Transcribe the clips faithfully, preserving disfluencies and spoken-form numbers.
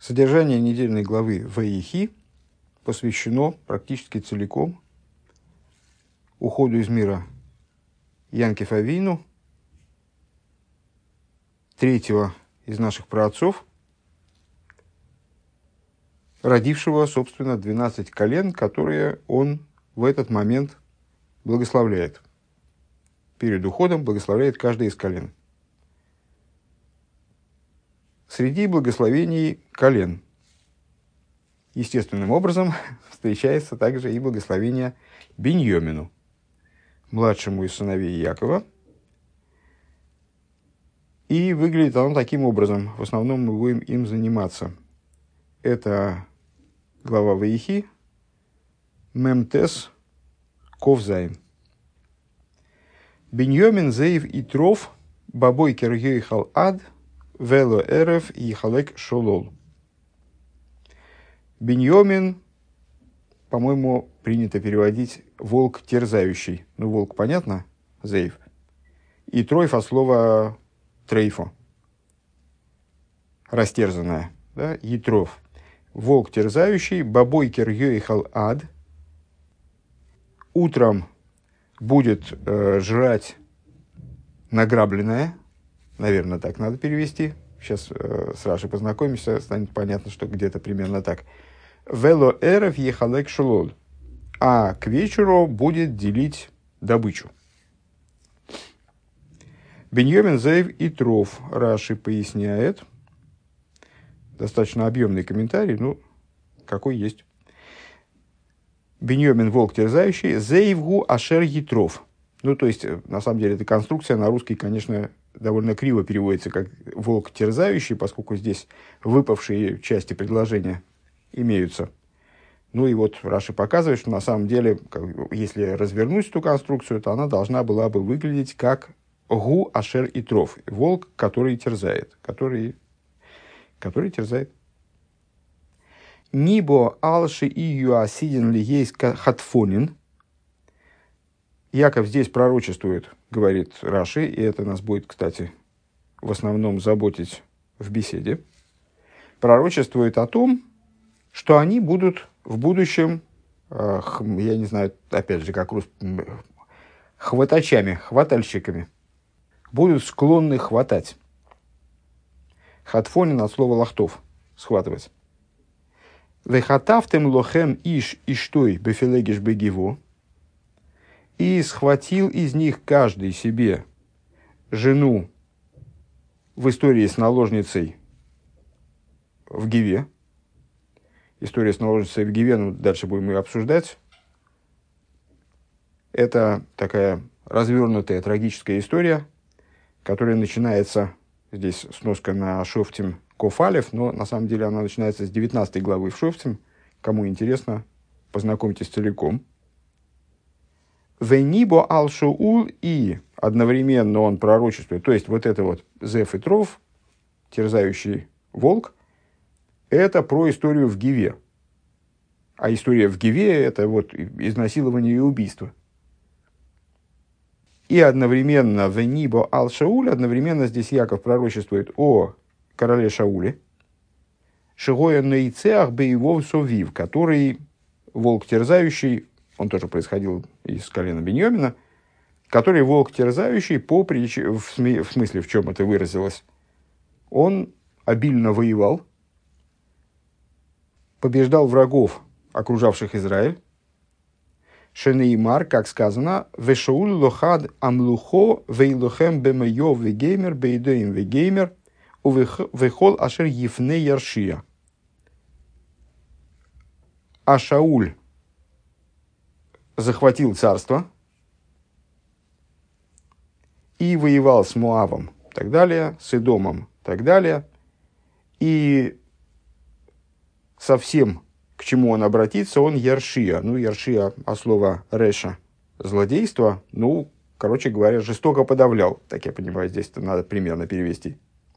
Содержание недельной главы Ваихи посвящено практически целиком уходу из мира Янкев Авину, третьего из наших праотцов, родившего, собственно, двенадцать колен, которые он в этот момент благословляет. Перед уходом благословляет каждое из колен. Среди благословений колен естественным образом встречается также и благословение Биньомину, младшему из сыновей Якова. И выглядит оно таким образом. В основном мы будем им заниматься. Это глава Ваихи, Мемтес, Ковзайн. Биньомин зеев и тров, бабой кергейхал ад, вело эрев и халек шолол. Биньомин, по-моему, принято переводить волк терзающий. Ну, волк, понятно, зеев. И тройф от слова трейфо. Растерзанная, да, ятров. Волк терзающий, бабой кергейхал ад. Утром будет э, жрать награбленное. Наверное, так надо перевести. Сейчас э, с Рашей познакомимся, станет понятно, что где-то примерно так. Вело эрев ехалек шелол. А к вечеру будет делить добычу. Биньомин зеев и тров. Раши поясняет. Достаточно объемный комментарий, ну, какой есть. Биньомин волк терзающий, зеевгу ашер ятров. Ну, то есть, на самом деле, эта конструкция на русский, конечно, довольно криво переводится как волк терзающий, поскольку здесь выпавшие части предложения имеются. Ну и вот Раши показывает, что на самом деле, если развернуть эту конструкцию, то она должна была бы выглядеть как гу ашер ятров. Волк, который терзает, который, который терзает. Нибо алши и юасидин ли есть хатфонин. Яков здесь пророчествует, говорит Раши, и это нас будет, кстати, в основном заботить в беседе. Пророчествует о том, что они будут в будущем, э, я не знаю, опять же, как рус... хватачами, хватальщиками, будут склонны хватать. Хатфонин от слова лахтов, схватывать. Вехатавтем лохем иш иштой бефилегиш бегиво. И схватил из них каждый себе жену в истории с наложницей в Гиве. История с наложницей в Гиве, ну, дальше будем ее обсуждать. Это такая развернутая трагическая история, которая начинается, здесь сноска на Шофтим Кофалев, но на самом деле она начинается с девятнадцатой главы в Шофтим. Кому интересно, познакомьтесь целиком. Венибо ал-шоул, и одновременно он пророчествует, то есть вот это вот зев и тров, терзающий волк, это про историю в Гиве. А история в Гиве – это вот изнасилование и убийство. И одновременно венибо ал-шауль, одновременно здесь Яков пророчествует о короле Шауле, шигоя нейцеах беевов совив, который волк терзающий, он тоже происходил из колена Биньомина, который волк терзающий, по прич... в, см... в смысле, в чем это выразилось, он обильно воевал, побеждал врагов, окружавших Израиль. Шенеймар, как сказано, «Вешауль лохад амлухо вейлохем бемайо вегеймер бейдоим вегеймер увехол ашер ефне яршия». А Шауль захватил царство и воевал с Моавом, так далее, с Идомом, так далее. И совсем к чему он обратится, он Яршия. Ну, Яршия от слова Реша, злодейство, ну, короче говоря, жестоко подавлял. Так я понимаю, здесь это надо примерно перевести.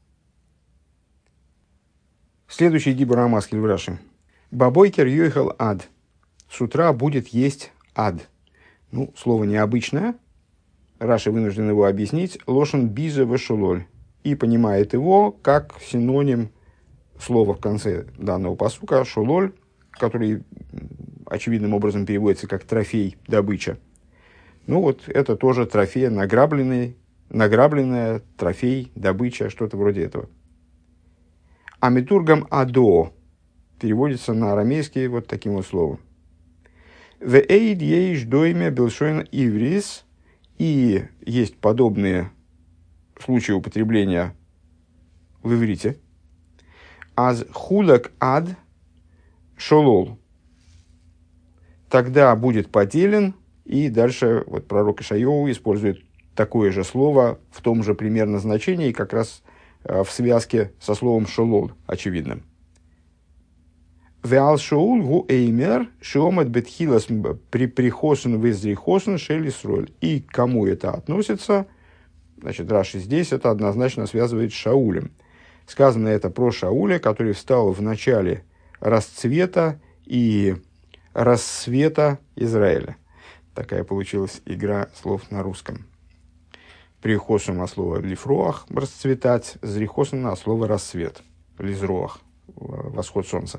Следующий Дибур Амаскель в Раши. Бабойкер юйхал ад. С утра будет есть ад. Ну, слово необычное. Раши вынужден его объяснить. Лошен бизе вешулоль. И понимает его как синоним слово в конце данного пасука «шололь», который очевидным образом переводится как «трофей», «добыча». Ну вот это тоже трофей, награбленный, награбленная, трофей, добыча, что-то вроде этого. Амитургам «адо» переводится на арамейский вот таким вот словом. «Веэйд ейш дойме белшойн иврис». И есть подобные случаи употребления в иврите. «Аз хулак ад шолол». Тогда будет поделен, и дальше вот пророк Ишайяу использует такое же слово в том же примерно значении, как раз в связке со словом «шолол» очевидным. «Веал шоул гу эймер шиомат бетхилас приприхосен визрихосен шелисроль». И к кому это относится? Значит, Раши здесь это однозначно связывает с Шаулем. Сказано это про Шауля, который встал в начале расцвета и рассвета Израиля. Такая получилась игра слов на русском. Прихосен от слова лифроах, расцветать, зрихосен от слова рассвет, лизроах, восход солнца.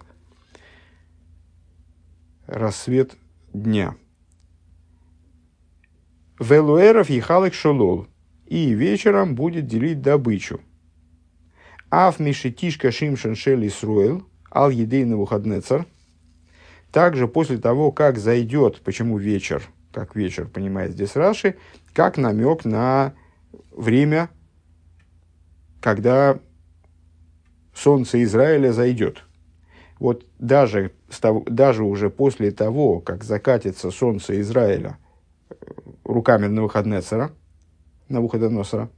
Рассвет дня. Велуэров ехалек шолол. И вечером будет делить добычу. Аф мишетишка шимшен шел Исруэл, ал едей Навуходнецар. Также после того, как зайдет, почему вечер, как вечер, понимает здесь Раши, как намек на время, когда солнце Израиля зайдет. Вот даже, даже уже после того, как закатится солнце Израиля руками Навуходнецара, Навуходоносора,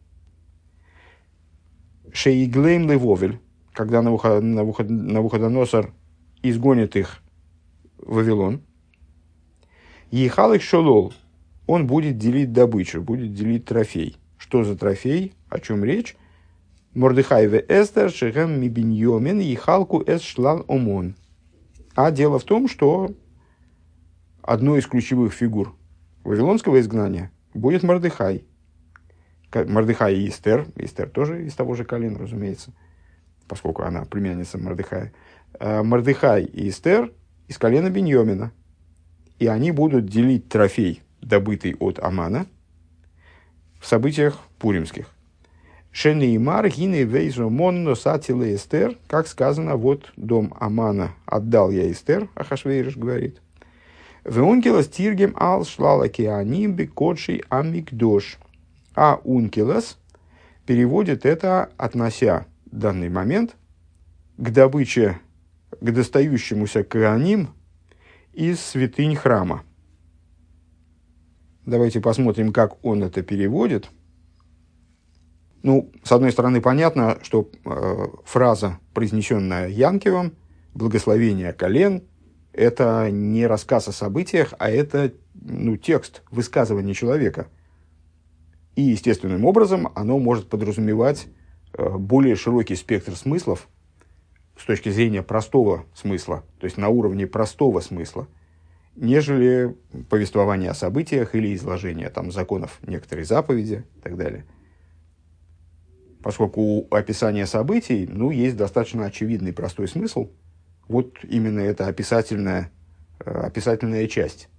Шеиглейм Левовель, когда Навуходоносор изгонит их в Вавилон, Ехалых Шолол, он будет делить добычу, будет делить трофей. Что за трофей? О чем речь? Мордехай ве Эстер шехем мибиньомен ехалку эс шлан омон. А дело в том, что одной из ключевых фигур вавилонского изгнания будет Мордехай. Мордехай и Эстер. Эстер тоже из того же колена, разумеется, поскольку она племянница Мордехая. Мордехай и Эстер из колена Биньомина. И они будут делить трофей, добытый от Амана, в событиях пуримских. Шенеймар гине вейзо монно сатиле Эстер, как сказано, вот дом Амана отдал я Эстер, Ахашвейриш говорит. Веункелос тиргем ал шлалаки аним бекодший амикдош. А ункелос переводит это, относя данный момент к добыче, к достающемуся коаним из святынь храма. Давайте посмотрим, как он это переводит. Ну, с одной стороны, понятно, что э, фраза, произнесенная Янкивом, «благословение колен», это не рассказ о событиях, а это ну, текст, высказывание человека. И, естественным образом, оно может подразумевать э, более широкий спектр смыслов с точки зрения простого смысла, то есть на уровне простого смысла, нежели повествование о событиях или изложение там, законов некоторой заповеди и так далее. Поскольку у описания событий ну, есть достаточно очевидный простой смысл, вот именно эта описательная, описательная часть.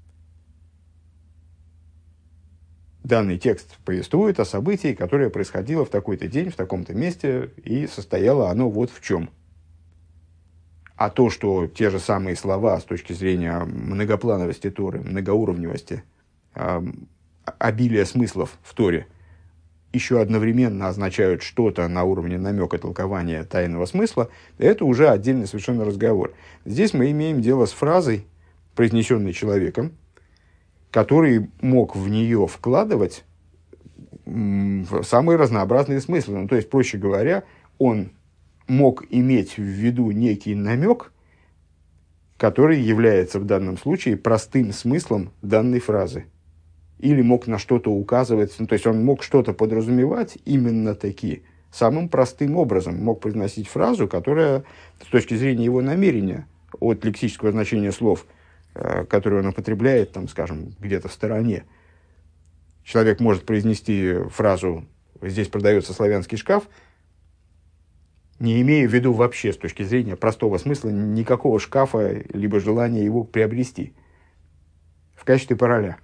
Данный текст повествует о событии, которое происходило в такой-то день, в таком-то месте, и состояло оно вот в чем. А то, что те же самые слова с точки зрения многоплановости Торы, многоуровневости, обилия смыслов в Торе, еще одновременно означают что-то на уровне намека, толкования тайного смысла, это уже отдельный совершенно разговор. Здесь мы имеем дело с фразой, произнесенной человеком, который мог в нее вкладывать самые разнообразные смыслы. Ну, то есть, проще говоря, он мог иметь в виду некий намек, который является в данном случае простым смыслом данной фразы. Или мог на что-то указывать, ну, то есть он мог что-то подразумевать именно таки, самым простым образом. Мог произносить фразу, которая с точки зрения его намерения, от лексического значения слов, э, которые он употребляет, там, скажем, где-то в стороне. Человек может произнести фразу «здесь продается славянский шкаф», Не имея в виду вообще с точки зрения простого смысла никакого шкафа, либо желания его приобрести в качестве пароля.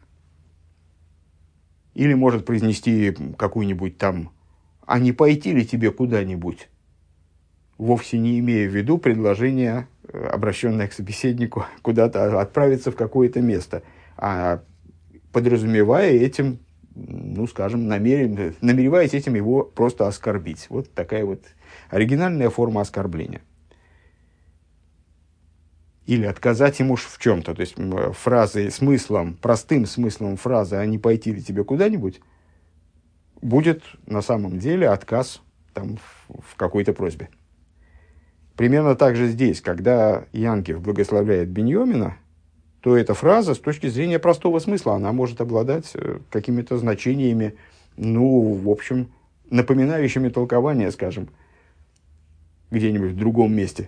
Или может произнести какую-нибудь там «а не пойти ли тебе куда-нибудь?», вовсе не имея в виду предложение, обращенное к собеседнику, куда-то отправиться в какое-то место, а подразумевая этим, ну, скажем, намерен, намереваясь этим его просто оскорбить. Вот такая вот оригинальная форма оскорбления. Или отказать ему в чем-то. То есть фразой, смыслом, простым смыслом фразы «а не пойти ли тебе куда-нибудь» будет на самом деле отказ там, в какой-то просьбе. Примерно так же здесь, когда Янкив благословляет Биньомина, то эта фраза с точки зрения простого смысла, она может обладать какими-то значениями, ну, в общем, напоминающими толкование, скажем, где-нибудь в другом месте.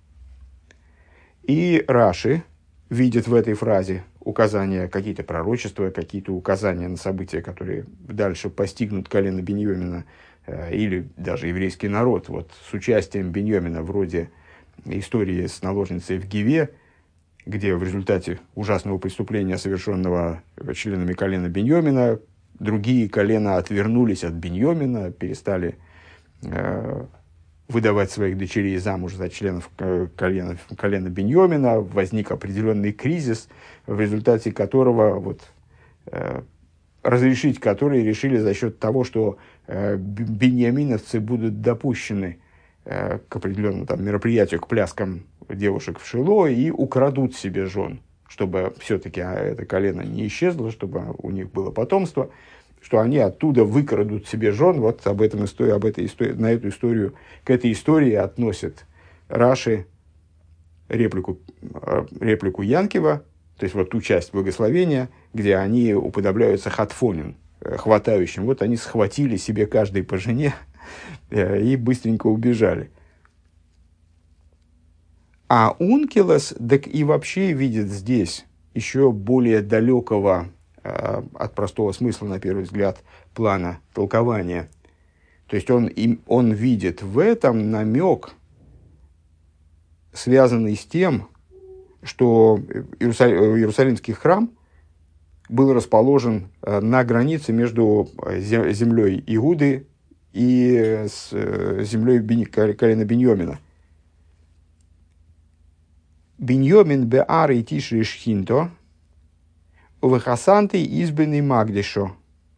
И Раши видит в этой фразе указания, какие-то пророчества, какие-то указания на события, которые дальше постигнут колено Биньомина, или даже еврейский народ, вот, с участием Биньомина, вроде истории с наложницей в Гиве, где в результате ужасного преступления, совершенного членами колена Биньомина, другие колена отвернулись от Биньомина, перестали э, выдавать своих дочерей замуж за членов колена, колена Биньомина. Возник определенный кризис, в результате которого, вот, э, разрешить который решили за счет того, что э, биньяминовцы будут допущены э, к определенному там, мероприятию, к пляскам девушек в Шило и украдут себе жен, чтобы все-таки это колено не исчезло, чтобы у них было потомство, что они оттуда выкрадут себе жен. Вот об этом истории, об этой истории, на эту историю, к этой истории относят Раши реплику, реплику Янкива, то есть вот ту часть благословения, где они уподобляются хатфонин, хватающим. Вот они схватили себе каждый по жене и быстренько убежали. А Ункилос, так и вообще видит здесь еще более далекого э, от простого смысла, на первый взгляд, плана толкования. То есть он, им, он видит в этом намек, связанный с тем, что Иерусалим, Иерусалимский храм был расположен на границе между землей Иуды и с землей колена Биньомина. Биньомин беар и тиши шхинто, увахасанты избранный магдишо.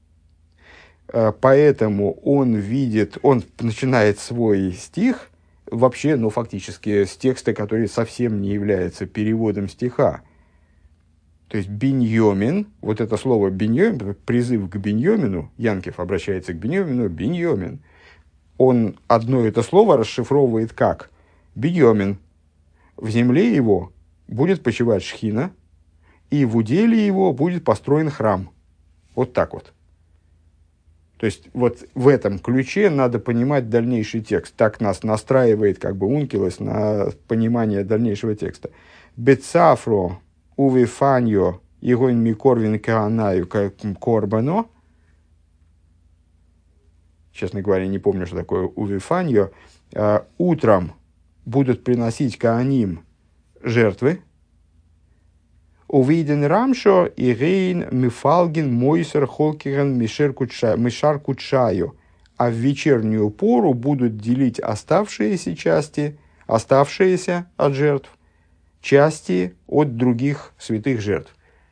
Поэтому он видит, он начинает свой стих вообще, ну, фактически с текста, который совсем не является переводом стиха. То есть Биньомин, вот это слово Биньомин, призыв к Биньомину, Янкив обращается к Биньомину, Биньомин, он одно это слово расшифровывает как Биньомин. В земле его будет почивать шхина, и в уделе его будет построен храм. Вот так вот. То есть, вот в этом ключе надо понимать дальнейший текст. Так нас настраивает, как бы, Ункилос на понимание дальнейшего текста. Бецафро увифаньо игонь микорвин каанаю корбано. Честно говоря, не помню, что такое увифаньо. Утром будут приносить кааним жертвы. Увиден рамшо и рейн мифалгин мойсер холкиген мишар кучаю. А в вечернюю пору будут делить оставшиеся части, оставшиеся от жертв, части от других святых жертв.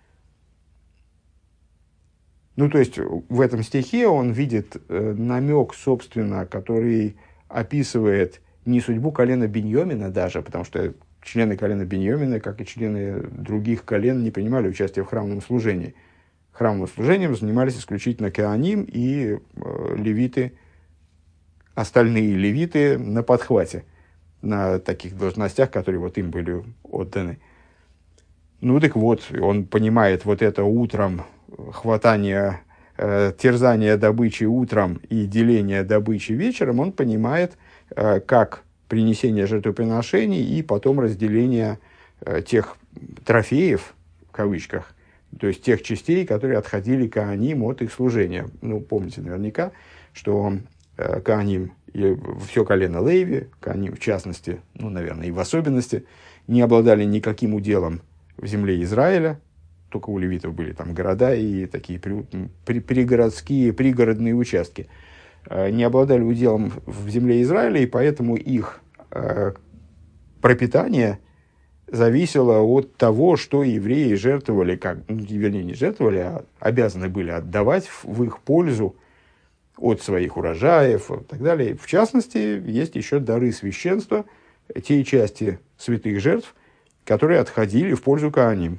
Ну, то есть, в этом стихе он видит э, намек, собственно, который описывает не судьбу колена Биньомина даже, потому что члены колена Биньомина, как и члены других колен, не принимали участие в храмовом служении. Храмовым служением занимались исключительно коаним и э, левиты, остальные левиты на подхвате, на таких должностях, которые вот им были отданы. Ну так вот, он понимает вот это утром, хватание, э, терзание добычи утром и деление добычи вечером, он понимает, э, как принесение жертвоприношений и потом разделение э, тех трофеев, в кавычках, то есть тех частей, которые отходили коаним от их служения. Ну, помните наверняка, что э, коаним и все колено Леви, они в частности, ну, наверное, и в особенности, не обладали никаким уделом в земле Израиля, только у левитов были там города и такие при, при, пригородские, пригородные участки, не обладали уделом в земле Израиля, и поэтому их э, пропитание зависело от того, что евреи жертвовали, как, ну, вернее, не жертвовали, а обязаны были отдавать в, в их пользу от своих урожаев и так далее. В частности, есть еще дары священства, те части святых жертв, которые отходили в пользу коаним.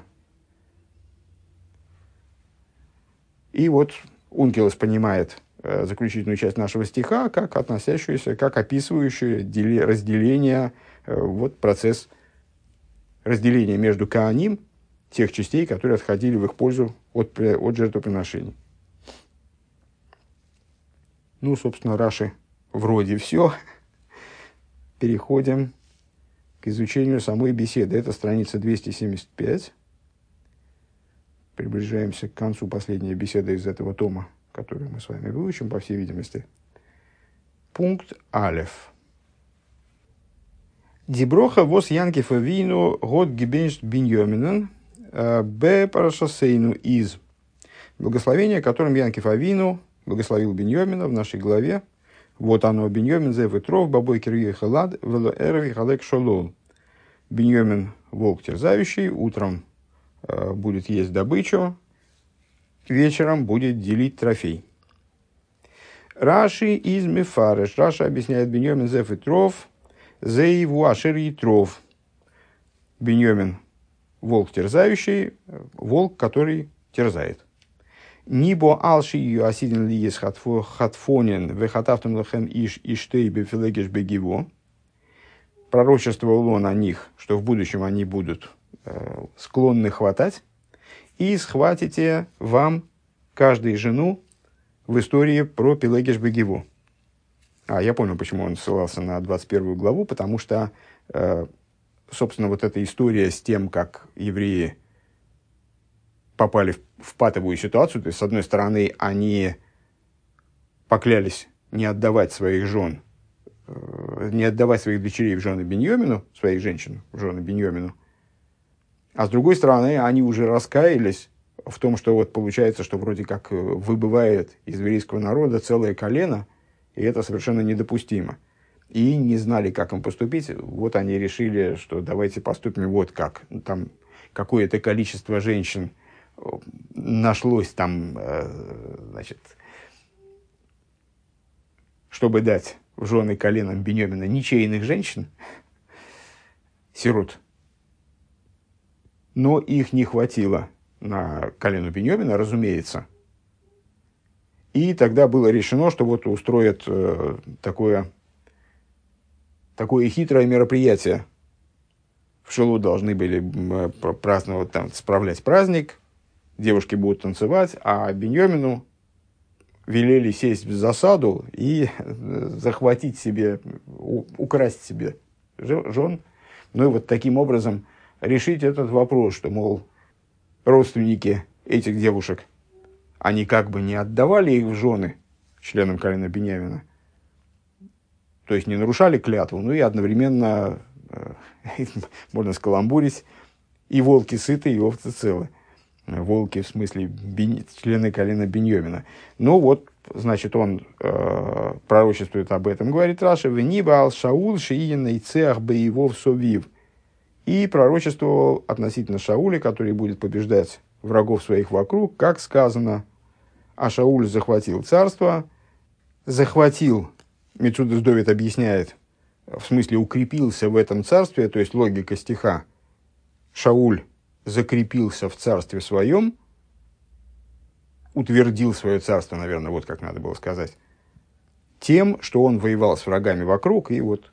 И вот Ункилос понимает э, заключительную часть нашего стиха как относящуюся, как описывающую дели, разделение, э, вот процесс разделения между коаним, тех частей, которые отходили в их пользу от, от жертвоприношений. Ну, собственно, Раши вроде все. Переходим к изучению самой беседы. Это страница двести семьдесят пять. Приближаемся к концу последней беседы из этого тома, которую мы с вами выучим, по всей видимости. Пункт Алеф. Диброха вос Янкифа вину год гибеншт биньоминен б парашасейну из. Благословение, которым Янкиф Авину благословил Биньомина в нашей главе. Вот оно, Биньомин зев и тров, бабой кирье халад, вело эрви халек шолол. Биньомин, волк терзающий, утром э, будет есть добычу, вечером будет делить трофей. Раши из Мефареш. Раша объясняет Биньомин зев и тров, зеиву ашер и тров. Биньомин, волк терзающий, волк, который терзает. Нибо алши ее осиден ли есть хатфонен, вехатавтум лахем иш иштей бефилегеш бегиво. Пророчествовал он о них, что в будущем они будут э, склонны хватать. И схватите вам каждую жену в истории про Пелегеш бегиво. А, я понял, почему он ссылался на двадцать первую главу, потому что, э, собственно, вот эта история с тем, как евреи попали в, в патовую ситуацию, то есть, с одной стороны, они поклялись не отдавать своих жен, э, не отдавать своих дочерей в жены Биньомину, своих женщин в жены Биньомину, а с другой стороны, они уже раскаялись в том, что вот получается, что вроде как выбывает из еврейского народа целое колено, и это совершенно недопустимо. И не знали, как им поступить. Вот они решили, что давайте поступим вот как. Там какое-то количество женщин нашлось там, значит, чтобы дать в жены коленам Биньомина ничейных женщин, сирот. Но их не хватило на колену Биньомина, разумеется. И тогда было решено, что вот устроят э, такое, такое хитрое мероприятие. В Шилу должны были праздновать, там, справлять праздник, девушки будут танцевать, а Биньомину велели сесть в засаду и захватить себе, украсть себе жен. Ну и вот таким образом решить этот вопрос, что, мол, родственники этих девушек, они как бы не отдавали их в жены членам колена Биньямина, то есть не нарушали клятву, ну и одновременно, э, можно скаламбурить, и волки сыты, и овцы целы. Волки, в смысле, бин, члены колена Биньомина. Ну вот, значит, он э, пророчествует об этом, говорит Раша, «Вениба ал Шаул шиина и цеах боевов совив». И пророчествовал относительно Шауля, который будет побеждать врагов своих вокруг, как сказано, а Шауль захватил царство, захватил, Мицудас Довид объясняет, в смысле укрепился в этом царстве, то есть логика стиха, Шауль закрепился в царстве своем, утвердил свое царство, наверное, вот как надо было сказать, тем, что он воевал с врагами вокруг, и вот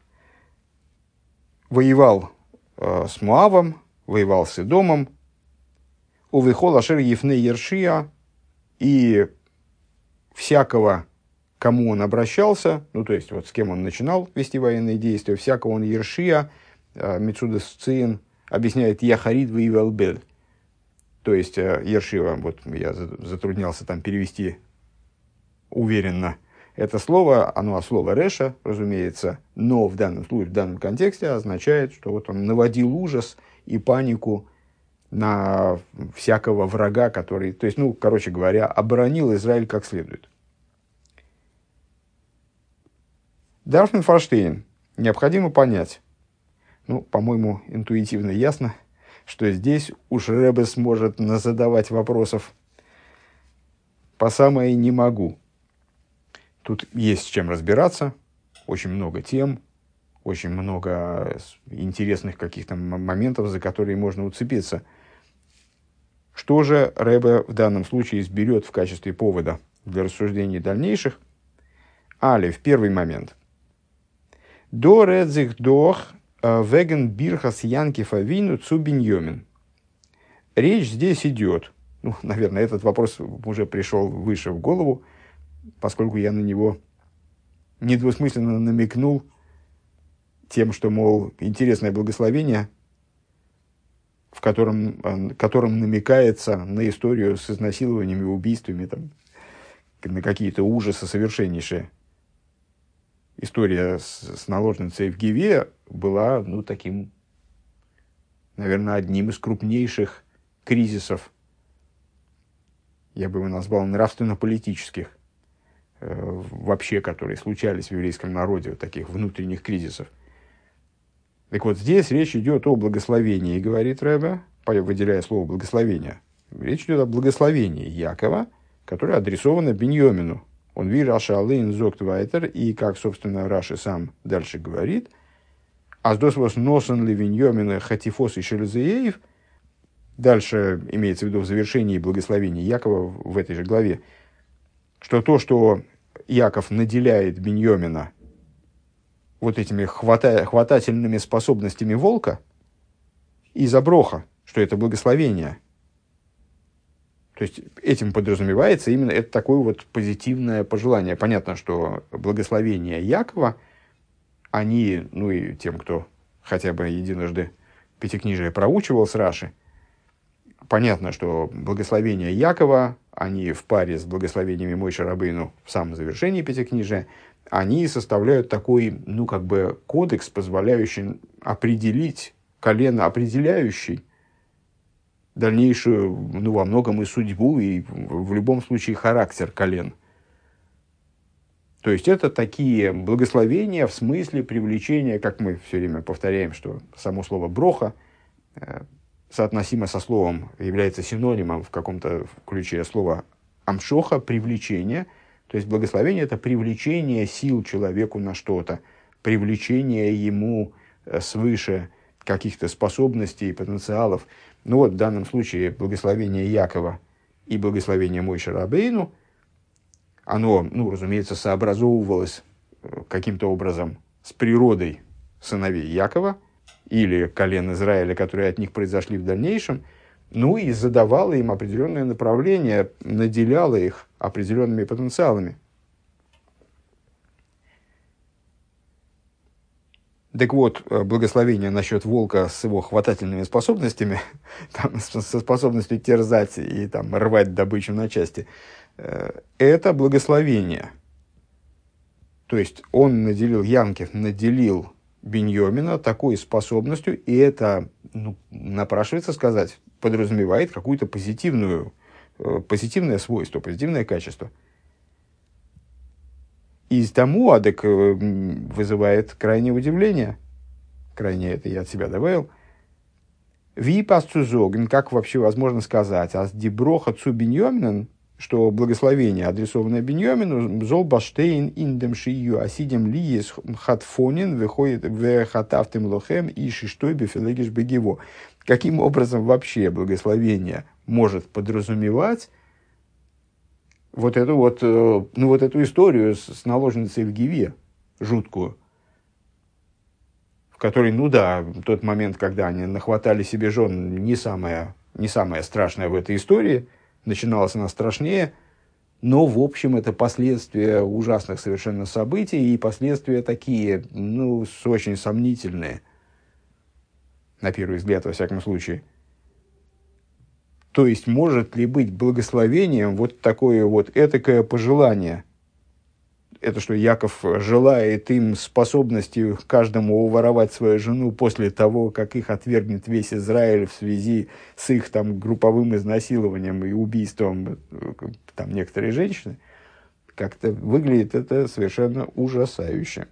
воевал э, с Моавом, воевал с Эдомом, увехол ашер ефне ершия, и всякого, кому он обращался, ну, то есть, вот с кем он начинал вести военные действия, всякого он ершия, э, Мицудас Циин объясняет Яхарид Ваивалбель. То есть, э, ершия, вот я затруднялся там перевести уверенно, Это слово, оно от слова «реша», разумеется, но в данном случае, в данном контексте означает, что вот он наводил ужас и панику на всякого врага, который, то есть, ну, короче говоря, оборонил Израиль как следует. Дарфман Форштейн. Необходимо понять, ну, по-моему, интуитивно ясно, что здесь уж Ребе сможет назадавать вопросов по самое не могу. Тут есть с чем разбираться, очень много тем, очень много интересных каких-то моментов, за которые можно уцепиться. Что же Ребе в данном случае изберет в качестве повода для рассуждений дальнейших? Алеф, первый момент. До редзих дох веген бирхас янкифа вину цу биньомин. Речь здесь идет, ну, наверное, этот вопрос уже пришел выше в голову, поскольку я на него недвусмысленно намекнул тем, что, мол, интересное благословение, в котором, котором намекается на историю с изнасилованиями, убийствами, там, на какие-то ужасы совершеннейшие. История с, с наложницей в Гиве была, ну, таким, наверное, одним из крупнейших кризисов, я бы его назвал нравственно-политических, э, вообще, которые случались в еврейском народе, вот таких внутренних кризисов. Так вот, здесь речь идет о благословении, говорит Ребе, выделяя слово «благословение». Речь идет о благословении Якова, которое адресовано Биньомину. Он ви Раша Алейн Зогт Вайтер, и, как, собственно, Раши сам дальше говорит, «Аздос вос носен ли Биньомина хатифос и шелезеев». Дальше имеется в виду в завершении благословения Якова в этой же главе, что то, что Яков наделяет Биньомина вот этими хвата, хватательными способностями волка из-за броха, что это благословение. То есть этим подразумевается именно это такое вот позитивное пожелание. Понятно, что благословения Якова, они, ну и тем, кто хотя бы единожды Пятикнижие проучивал с Раши, понятно, что благословения Якова, они в паре с благословениями Мойше Рабейну в самом завершении Пятикнижия, они составляют такой, ну, как бы кодекс, позволяющий определить, колено определяющий дальнейшую, ну, во многом и судьбу, и в любом случае характер колен. То есть это такие благословения в смысле привлечения, как мы все время повторяем, что само слово «броха» соотносимо со словом, является синонимом в каком-то ключе слова «амшоха» – привлечение. То есть благословение – это привлечение сил человеку на что-то, привлечение ему свыше каких-то способностей и потенциалов. Ну вот в данном случае благословение Якова и благословение Мойше Рабейну, оно, ну, разумеется, сообразовывалось каким-то образом с природой сыновей Якова или колен Израиля, которые от них произошли в дальнейшем, ну и задавало им определенное направление, наделяло их определенными потенциалами. Так вот, благословение насчет волка с его хватательными способностями, там, со способностью терзать и там, рвать добычу на части, это благословение. То есть он наделил, Янкев наделил Биньомина такой способностью, и это, ну, напрашивается сказать, подразумевает какое-то позитивную, позитивное свойство, позитивное качество. И тому адек вызывает крайнее удивление. Крайне это я от себя добавил. Ви пасцузоген, как вообще возможно сказать, а с диброха цу Биньоминен, что благословение, адресованное Биньомину, зол баштейн индем шию асидем лиес хатфонин выходит в хатавтем лохем и шиштой бефилегиш бегево. Каким образом вообще благословение может подразумевать вот эту вот, ну, вот эту историю с, с наложницей в Гиве, жуткую, в которой, ну да, тот момент, когда они нахватали себе жен, не самое, не самое страшное в этой истории, начиналась она страшнее, но, в общем, это последствия ужасных совершенно событий, и последствия такие, ну, очень сомнительные, на первый взгляд, во всяком случае. То есть, может ли быть благословением вот такое вот этакое пожелание? это что, Яков желает им способности каждому уворовать свою жену после того, как их отвергнет весь Израиль в связи с их там групповым изнасилованием и убийством там некоторой женщины? Как-то выглядит это совершенно ужасающе.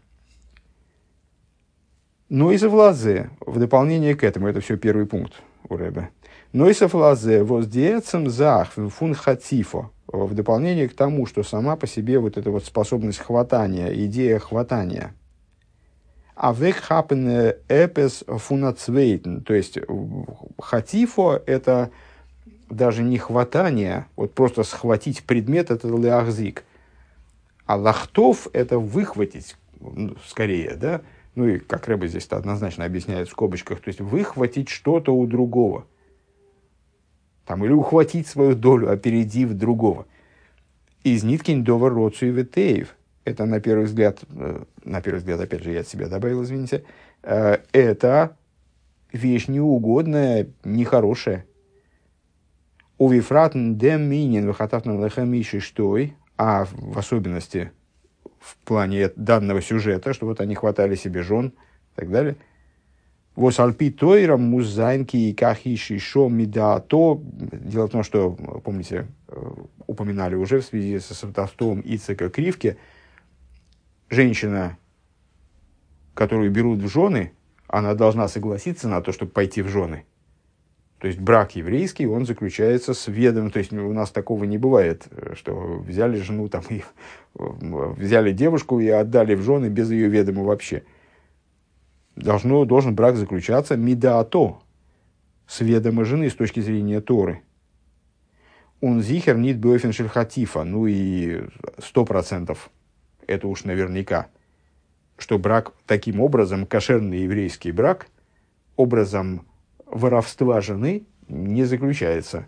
Но и завлазе, в дополнение к этому, это все первый пункт у Ребе. Но и завлазе воздиецем зах фун хатифо, в дополнение к тому, что сама по себе вот эта вот способность хватания, идея хватания. А век хапен эпес фунацвейтен, то есть хатифо это даже не хватание, вот просто схватить предмет, это леахзик. А лахтов это выхватить, ну, скорее, да? Ну и как Ребе здесь однозначно объясняет в скобочках, то есть выхватить что-то у другого. Там, или ухватить свою долю, опередив другого. Из ниткин довар роцу и ветеев. Это, на первый взгляд, на первый взгляд, опять же, я от себя добавил, извините, это вещь неугодная, нехорошая. Увифратн дем минин выхатавтан лехамиши штой, а в особенности в плане данного сюжета, что вот они хватали себе жен и так далее. Вос альпи тойра музайнки и кахиши шо мидато. Дело в том, что, помните, упоминали уже в связи со сватовством Ицека Кривки, женщина, которую берут в жены, она должна согласиться на то, чтобы пойти в жены. То есть брак еврейский, он заключается с ведом. То есть у нас такого не бывает, что взяли жену, там, и, взяли девушку и отдали в жены без ее ведома вообще. Должно, должен брак заключаться мидаато, с ведома жены с точки зрения Торы. Он зихер нит бёфен шельхатифа, ну и сто процентов, это уж наверняка, что брак таким образом, кошерный еврейский брак, образом воровства жены не заключается.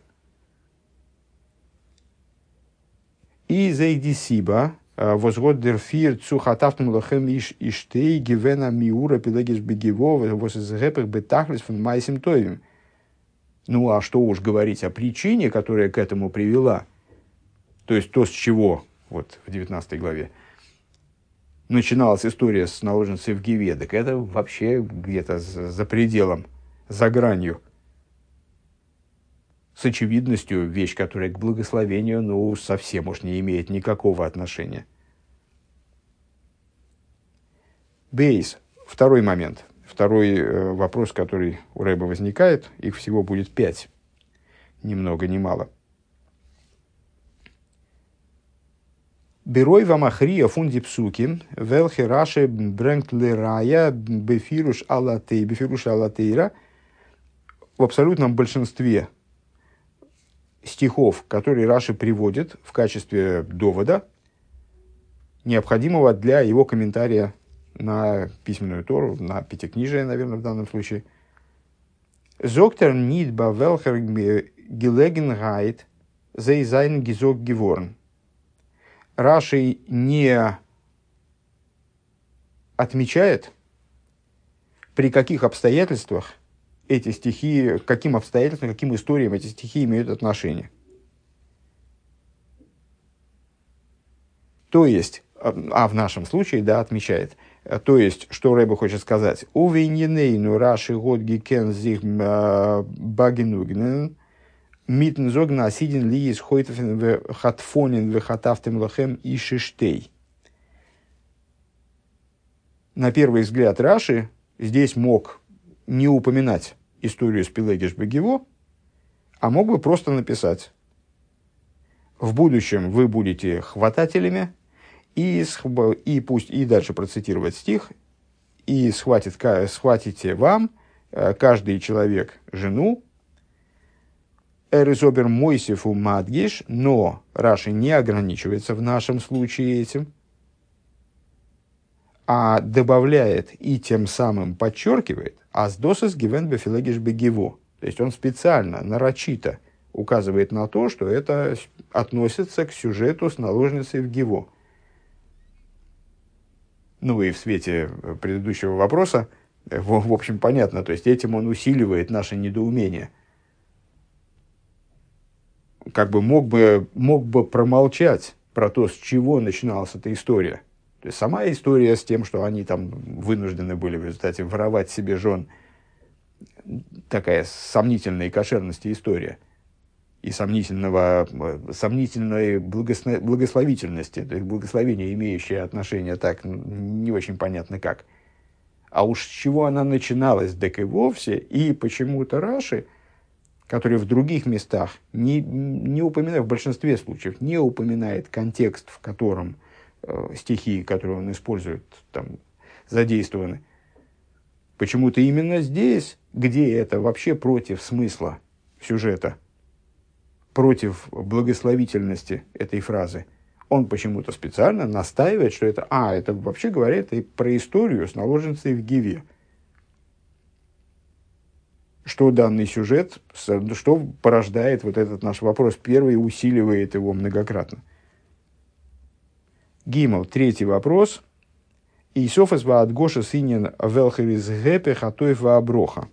И зайдисиба, возгод дерфир цухатафтум лохем иштей гивена миура пилагиш бегиво возгепах бетахлис фон майсим товим. Ну а что уж говорить о причине, которая к этому привела, то есть то, с чего, вот в девятнадцатой главе, начиналась история с наложницей в Гиве, так это вообще где-то за пределом, за гранью. С очевидностью вещь, которая к благословению, ну, совсем уж не имеет никакого отношения. Бейс. Второй момент. Второй э, вопрос, который у Ребе возникает, их всего будет пять. Ни много, ни мало. Берой вамахрия фунди псуки, велхи раши брэнгт лерая бефируш алатей, бефируш алатейра. В абсолютном большинстве стихов, которые Раши приводит в качестве довода, необходимого для его комментария на письменную Тору, на пятикнижие, наверное, в данном случае. Зоктер нит бавелхер гелегенгайт зейзайн гизок геворн. Раши не отмечает, при каких обстоятельствах эти стихи, к каким обстоятельствам, к каким историям эти стихи имеют отношение. То есть, а в нашем случае, да, отмечает, то есть, что Ребе хочет сказать, «Увейнинейну раши год гикен зих багенугнен, митн зогна сидин ли из хойтофен в хатфонин в хатафтем лохем и шиштей». На первый взгляд Раши здесь мог не упоминать историю с Пелегиш Бегиво, а мог бы просто написать: в будущем вы будете хватателями, и, и пусть и дальше процитировать стих, и схватит, схватите вам, каждый человек, жену, эризобер мойсифу мадгиш, но Раши не ограничивается в нашем случае этим, а добавляет и тем самым подчеркивает «аздосес гивен бефилегиш бегиво». То есть он специально, нарочито указывает на то, что это относится к сюжету с наложницей в Гиво. Ну и в свете предыдущего вопроса, в, в общем, понятно, то есть этим он усиливает наше недоумение. Как бы мог бы, мог бы промолчать про то, с чего начиналась эта история. То есть сама история с тем, что они там вынуждены были в результате воровать себе жен, такая сомнительной кошерности история и сомнительного, сомнительной благосло, благословительности, то есть благословение, имеющее отношение так, не очень понятно как. А уж с чего она начиналась, так и вовсе, и почему-то Раши, который в других местах не, не упоминает, в большинстве случаев не упоминает контекст, в котором э, стихи, которые он использует, там, задействованы. Почему-то именно здесь, где это вообще против смысла сюжета, против благословительности этой фразы, он почему-то специально настаивает, что это, а, это вообще говорит и про историю с наложницей в Гиве. Что данный сюжет, что порождает вот этот наш вопрос. Первый усиливает его многократно. Гимл, третий вопрос. Исофес ваадгоша синен велхерис гэпе хатоев вааброха.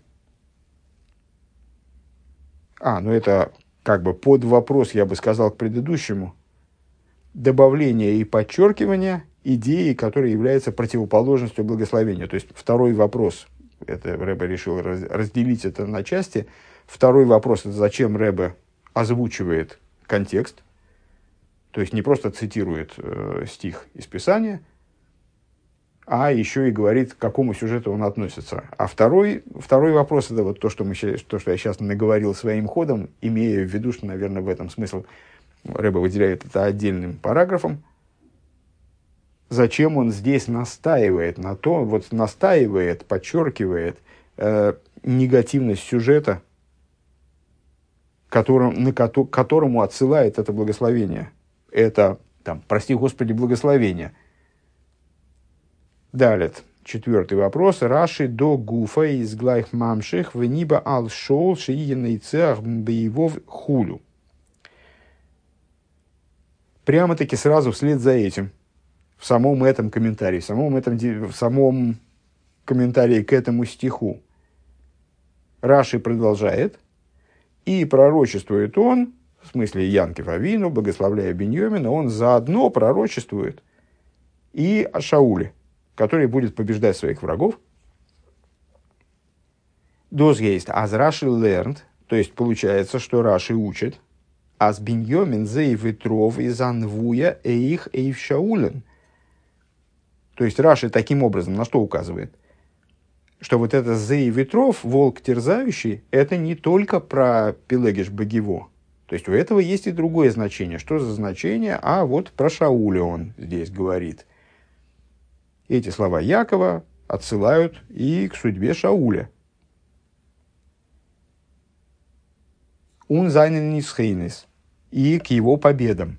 А, ну это как бы под вопрос, я бы сказал, к предыдущему. Добавление и подчеркивание идеи, которая является противоположностью благословения. То есть второй вопрос, это Ребе решил разделить это на части. Второй вопрос, это зачем Ребе озвучивает контекст, то есть не просто цитирует э, стих из Писания, а еще и говорит, к какому сюжету он относится. А второй, второй вопрос, это вот то, что, мы, то, что я сейчас наговорил своим ходом, имея в виду, что, наверное, в этом смысл Ребе выделяет это отдельным параграфом. Зачем он здесь настаивает на то, вот настаивает, подчеркивает э, негативность сюжета, которым, на ко- которому отсылает это благословение. Это, там, прости Господи, благословение. Далее, четвертый вопрос. Раши до гуфа из глайх мамших вениба ал шоу шииенный цех боевов хулю. Прямо-таки сразу вслед за этим, в самом этом комментарии, в самом, этом, в самом комментарии к этому стиху, Раши продолжает, и пророчествует он, в смысле Янкев Авину, благословляя Биньомина, он заодно пророчествует и о Шауле, который будет побеждать своих врагов. Доз есть аз Раши learned, то есть получается, что Раши учит, аз Биньомин зей ветров из анвуя эих эйв Шаулен. То есть Раши таким образом на что указывает? Что вот это «зей ветров», волк терзающий, это не только про Пелегиш Багиво. То есть у этого есть и другое значение. Что за значение? А вот про Шауля он здесь говорит. Эти слова Якова отсылают и к судьбе Шауля. «Ун зайнен нисхейнес» и к его победам.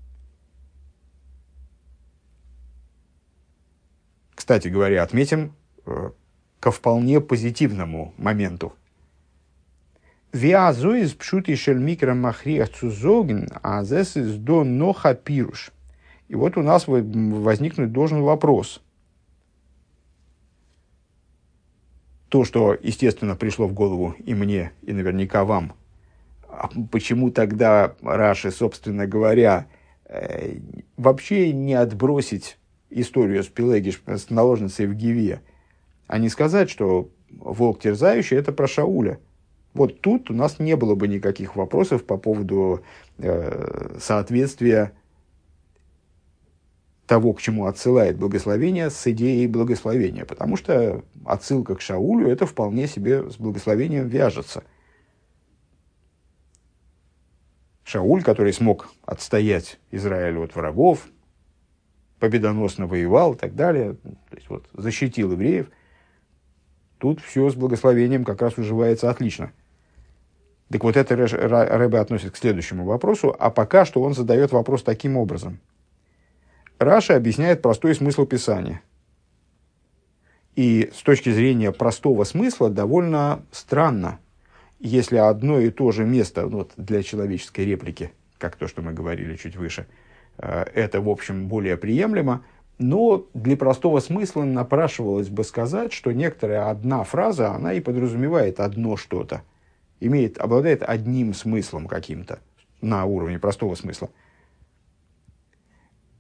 Кстати говоря, отметим э, ко вполне позитивному моменту. «Виазу из пшути шель микро махриах цузоген, а зес из до ноха пируш». И вот у нас возникнуть должен вопрос. То, что, естественно, пришло в голову и мне, и наверняка вам. А почему тогда Раши, собственно говоря, э, вообще не отбросить историю с Пелегиш, с наложницей в Гиве, а не сказать, что волк терзающий – это про Шауля. Вот тут у нас не было бы никаких вопросов по поводу э, соответствия того, к чему отсылает благословение, с идеей благословения, потому что отсылка к Шаулю – это вполне себе с благословением вяжется. Шауль, который смог отстоять Израиль от врагов, победоносно воевал и так далее, то есть вот, защитил евреев. Тут все с благословением как раз уживается отлично. Так вот это Ребе относит к следующему вопросу, а пока что он задает вопрос таким образом. Раши объясняет простой смысл Писания. И с точки зрения простого смысла довольно странно, если одно и то же место, вот для человеческой реплики, как то, что мы говорили чуть выше, это, в общем, более приемлемо, но для простого смысла напрашивалось бы сказать, что некоторая одна фраза, она и подразумевает одно что-то, имеет, обладает одним смыслом каким-то на уровне простого смысла.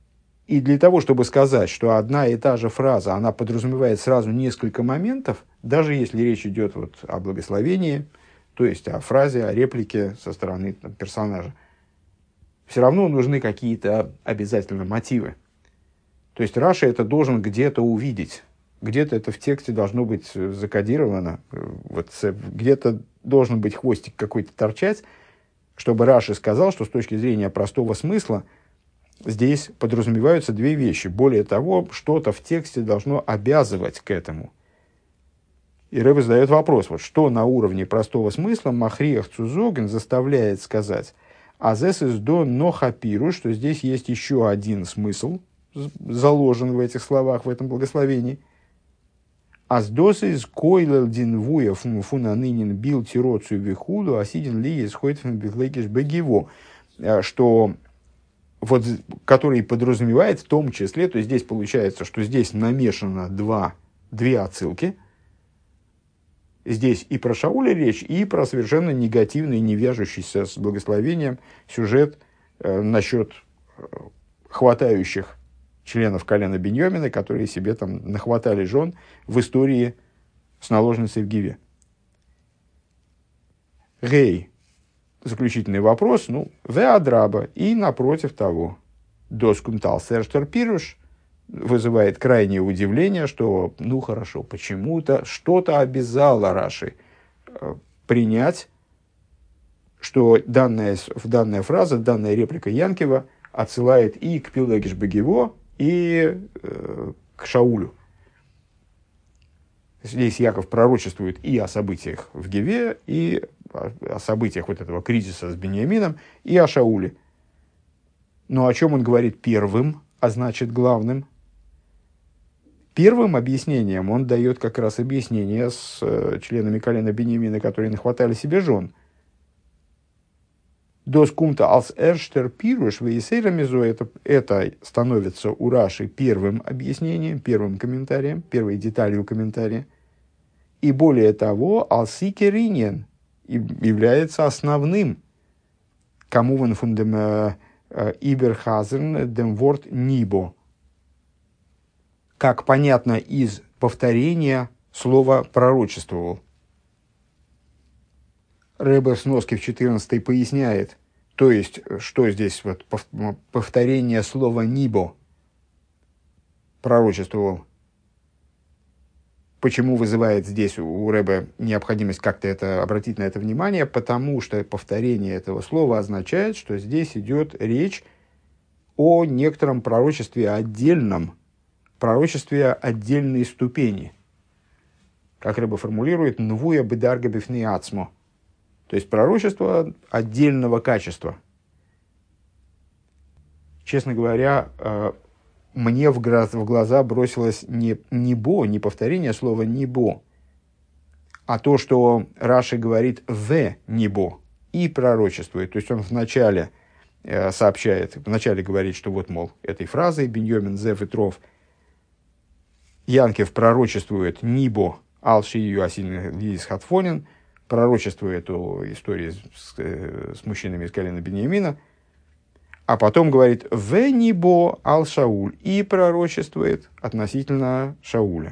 И для того, чтобы сказать, что одна и та же фраза, она подразумевает сразу несколько моментов, даже если речь идет вот о благословении, то есть о фразе, о реплике со стороны там, персонажа, все равно нужны какие-то обязательно мотивы. То есть Раши это должен где-то увидеть, где-то это в тексте должно быть закодировано, вот, где-то должен быть хвостик какой-то торчать, чтобы Раши сказал, что с точки зрения простого смысла здесь подразумеваются две вещи. Более того, что-то в тексте должно обязывать к этому. И Ребе задает вопрос, вот, что на уровне простого смысла Махриах Цузоген заставляет сказать «Азес из до нохапиру», что здесь есть еще один смысл, заложен в этих словах, в этом благословении. «Аздос из койлел дин вуя фунанынин бил тироцию вихуду, асидин ли исходит бихлейкиш бегиво», что вот, который подразумевает в том числе, то есть здесь получается, что здесь намешано два, две отсылки. Здесь и про Шауля речь, и про совершенно негативный, не вяжущийся с благословением сюжет э, насчет э, хватающих членов колена Биньямина, которые себе там нахватали жен в истории с наложницей в Гиве. Гей. Заключительный вопрос, ну, веадраба, и напротив того, доскумтал сэрштер пируш, вызывает крайнее удивление, что, ну, хорошо, почему-то что-то обязало Раши э, принять, что данная, данная фраза, данная реплика Янкива отсылает и к Пилегиш Бегиво, и э, к Шаулю. Здесь Яков пророчествует и о событиях в Гиве, и о событиях вот этого кризиса с Биньямином, и о Шауле. Но о чем он говорит первым, а значит главным? Первым объяснением он дает как раз объяснение с э, членами колена Биньямина, которые нахватали себе жен. Дос кумта алс эрштер пируш вейсейра мизо, это, это становится у Раши первым объяснением, первым комментарием, первой деталью комментария. И более того, алсикеринен является основным. Кому вон фундем иберхазен дем ворд нибо. Как понятно из повторения слова пророчествовал. Ребе Сноски в четырнадцатой поясняет, то есть, что здесь вот повторение слова «нибо» пророчествовал. Почему вызывает здесь у Ребе необходимость как-то это, обратить на это внимание? Потому что повторение этого слова означает, что здесь идет речь о некотором пророчестве отдельном, пророчестве отдельной ступени. Как Ребе формулирует, «нвуя бедарга бифней ацмо». То есть пророчество отдельного качества. Честно говоря, мне в глаза бросилось не «небо», не повторение слова «небо», а то, что Раши говорит «в небо» и пророчествует. То есть он вначале сообщает, вначале говорит, что вот, мол, этой фразой «Биньямин зе ветров» Янкев пророчествует «небо» алши ее асильный лиис хатфонин, пророчествует эту историю с, с мужчинами из колена Биньямина, а потом говорит «в небо ал Шауль» и пророчествует относительно Шауля.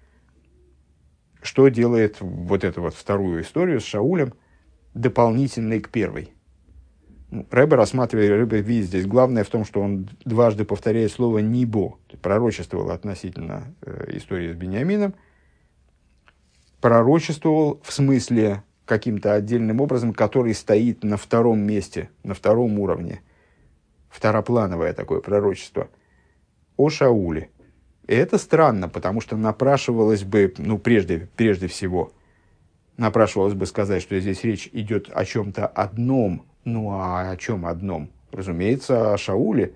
Что делает вот эту вот вторую историю с Шаулем дополнительной к первой? Ну, Ребе рассматривает, Ребе видит здесь главное в том, что он дважды повторяет слово «небо», пророчествовал относительно э, истории с Биньямином, пророчествовал в смысле каким-то отдельным образом, который стоит на втором месте, на втором уровне. Второплановое такое пророчество о Шауле. И это странно, потому что напрашивалось бы, ну, прежде, прежде всего, напрашивалось бы сказать, что здесь речь идет о чем-то одном. Ну, а о чем одном? Разумеется, о Шауле.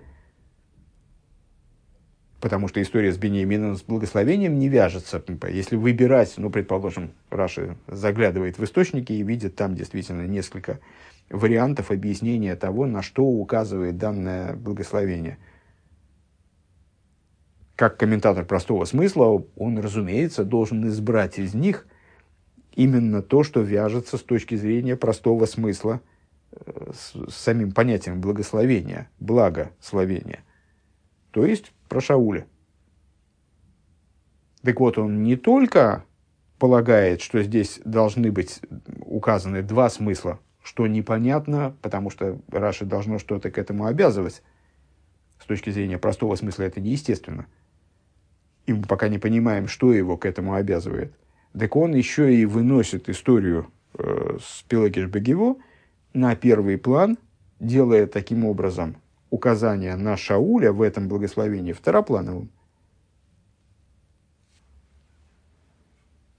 Потому что история с Биньямином, с благословением не вяжется. Если выбирать, ну, предположим, Раши заглядывает в источники и видит там действительно несколько вариантов объяснения того, на что указывает данное благословение. Как комментатор простого смысла, он, разумеется, должен избрать из них именно то, что вяжется с точки зрения простого смысла с, с самим понятием благословения, благословения. то есть про Шауля. Так вот, он не только полагает, что здесь должны быть указаны два смысла, что непонятно, потому что Раши должно что-то к этому обязывать. С точки зрения простого смысла это неестественно. И мы пока не понимаем, что его к этому обязывает. Так он еще и выносит историю э, с Пелагиш Бегево на первый план, делая таким образом указание на Шауля в этом благословении второплановым.